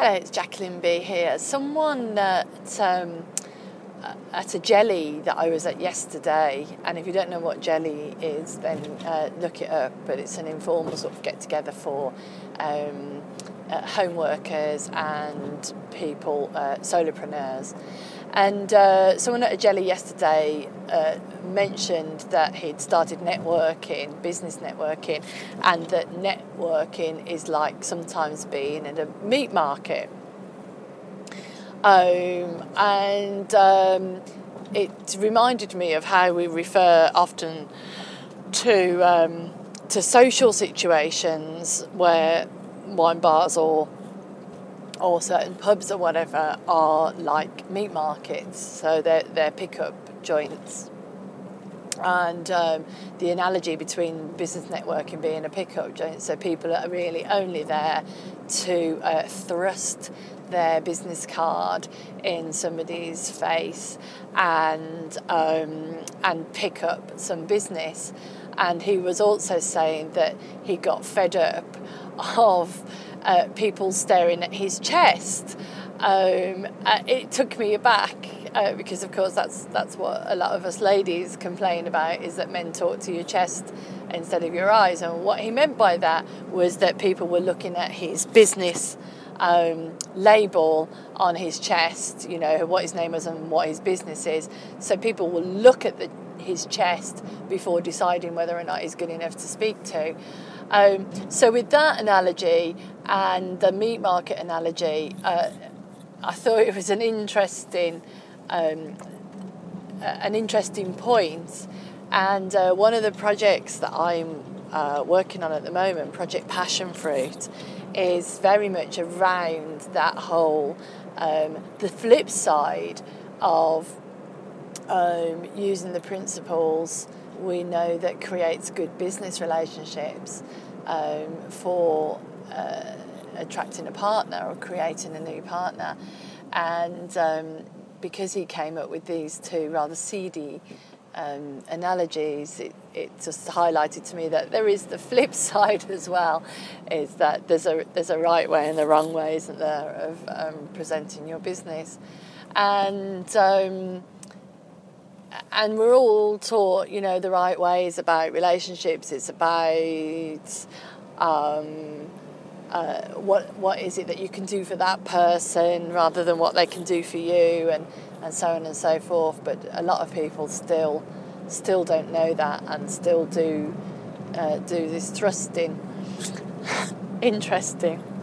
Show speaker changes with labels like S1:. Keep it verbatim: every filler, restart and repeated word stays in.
S1: Hello, it's Jacqueline B here. Someone at, um, at a jelly that I was at yesterday, and if you don't know what jelly is, then uh, look it up, but it's an informal sort of get-together for um, uh, home workers and people, uh, solopreneurs. And uh, someone at a jelly yesterday uh, mentioned that he'd started networking, business networking, and that networking is like sometimes being in a meat market. Um, and um, it reminded me of how we refer often to um, to social situations where wine bars or or certain pubs or whatever are like meat markets, so they're, they're pick-up joints. And um, the analogy between business networking being a pick-up joint, so people are really only there to uh, thrust their business card in somebody's face and um, and pick up some business. And he was also saying that he got fed up of uh, people staring at his chest. Um, uh, it took me aback uh, because, of course, that's that's what a lot of us ladies complain about, is that men talk to your chest instead of your eyes. And what he meant by that was that people were looking at his business um, label on his chest, you know, what his name was and what his business is. So people will look at the, his chest before deciding whether or not he's good enough to speak to. Um, so with that analogy and the meat market analogy, uh, I thought it was an interesting, um, an interesting point. And uh, one of the projects that I'm uh, working on at the moment, Project Passion Fruit, is very much around that whole, um, the flip side of um, using the principles we know that creates good business relationships um, for uh, attracting a partner or creating a new partner. And um, because he came up with these two rather seedy um, analogies, it, it just highlighted to me that there is the flip side as well, is that there's a there's a right way and a wrong way, isn't there, of um, presenting your business. And um, And we're all taught, you know, the right ways about relationships. It's about um, uh, what what is it that you can do for that person rather than what they can do for you, and, and so on and so forth. But a lot of people still still don't know that and still do uh, do this thrusting. Interesting.